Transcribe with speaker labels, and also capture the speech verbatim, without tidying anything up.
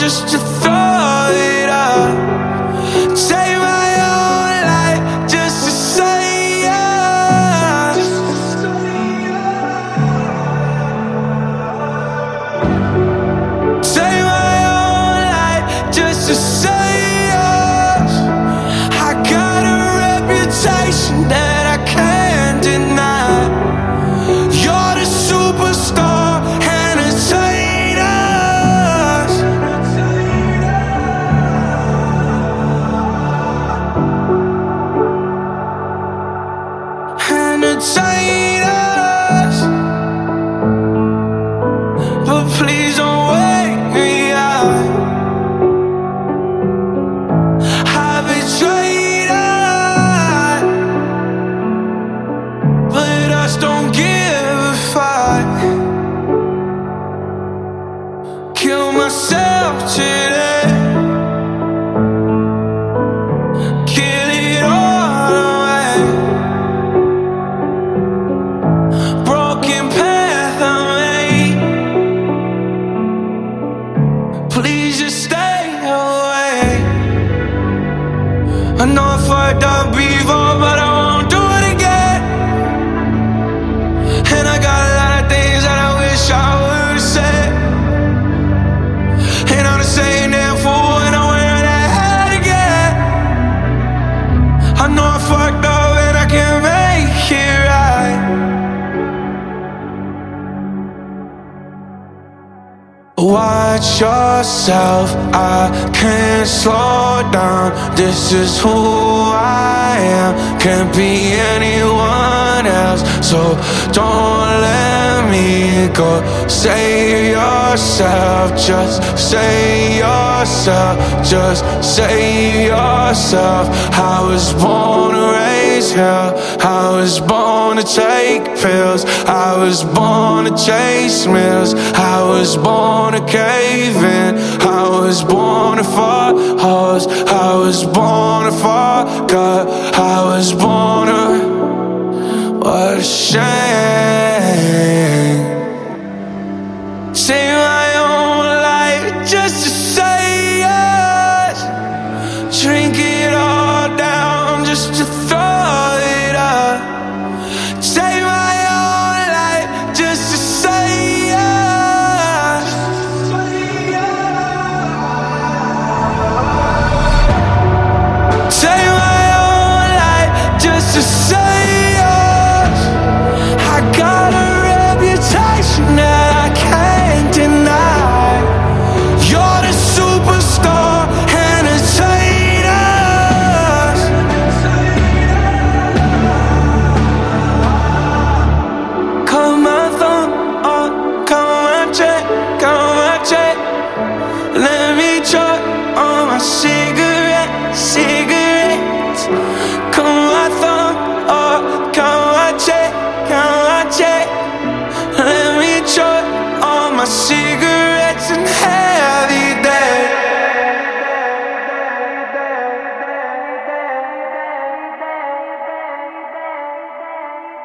Speaker 1: just to throw it up. Take my own life just to say yes. Take my own life just to say yes. I got a reputation that I can't deny. You're the superstar entertainers. Entertainers. But please don't wake me up. I betrayed us, but us don't give a fuck. Kill myself today. Kill it all away. Broken path I made. Please just stay away. I know I fucked up before, but I won't do it again. And I got a lot of things that I wish I would've said. And I'm the same damn fool and I'm wearing that hat again. I know I fucked up and I can't make it right. Watch yourself, I can't slow down. This is who I am, can't be anyone else. So don't let me go. Save yourself, just save yourself, just save yourself. I was born to raise hell, I was born to take pills, I was born to chase meals, I was born to cave in, I was born to fuck hoes, I was born to fuck up, I was born to. What a shame. Save my own life just to say yes. Drink it all down just to throw it up. Save my own life just to say yes. Save my own life just to say yes. I got a reputation that I can't deny. You're the superstar entertainers. Come my thumb on, come my check, come my check. Let me choke on my cigarette.